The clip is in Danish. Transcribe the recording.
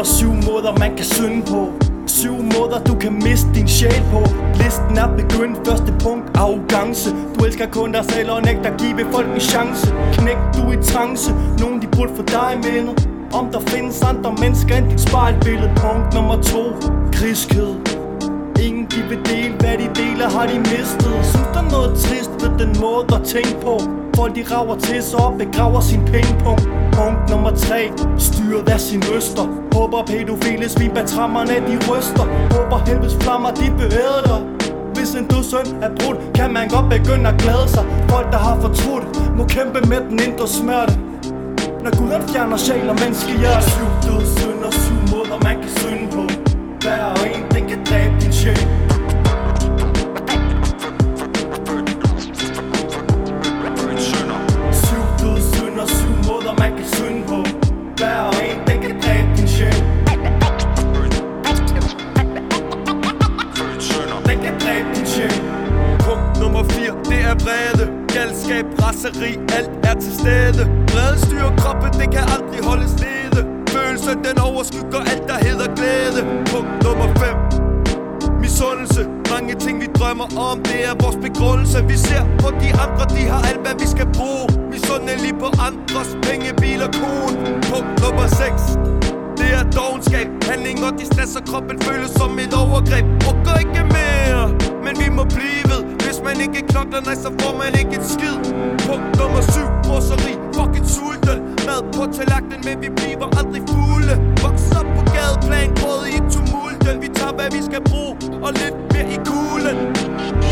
7 måder man kan synde på. 7 måder du kan miste din sjæl på. Listen er begyndt, første punkt, arrogance. Du elsker kun dig selv og nægter at give folk en chance. Knæk du i trance, nogen de burde få dig i mindet. Om der findes andre mennesker end dit spejlbillede. Punkt nummer 2, griskhed. Ingen de vil dele, hvad de deler har de mistet. Synes der er noget trist ved den måde at tænke på. Folk de rager til sig og begraver sin pengepunkt. Punkt nummer 3, styret af sin øster. Håber pædofile svin bag trammerne de ryster. Håber helvedes flammer de bevæger dig. Hvis en dødsøn er brudt, kan man godt begynde at glæde sig. Folk der har fortrudt, må kæmpe med den indre smerte. Når Gud han fjerner sjæl og menneskehjerte. 7 dødssynder, 7 måder man kan synde på. Hver og en, den kan dræbe din sjæl. 7 dødssynder, 7 måder man kan synde på. Hver og en, den kan dræbe din sjæl. Den kan dræbe din sjæl. Punkt nummer 4, det er vrede. Galskab, raseri, alt er til stede. Vrede styrer kroppen, det kan aldrig holdes nede. Følelse, den overskygger alt der hedder glæde. Punkt nummer 5, misundelse. Mange ting vi drømmer om, det er vores begrundelse. Vi ser på de andre, de har alt hvad vi skal bruge. Misundelig på andres penge, bil og kone. Punkt nummer 6, det er dovenskab. Handlinger, de stresser kroppen, føles som et overgreb. Orker ikke mere, men vi må blive. Hvis man ikke knokler, nej, så får man ikke et skid. Punkt nummer 7, rosseri, fucking sulten. Mad på tallerkenen, men vi bliver aldrig fulde. Voks op på gadeplan, gråd i tumulten. Vi tager hvad vi skal bruge, og lidt mere i kuglen.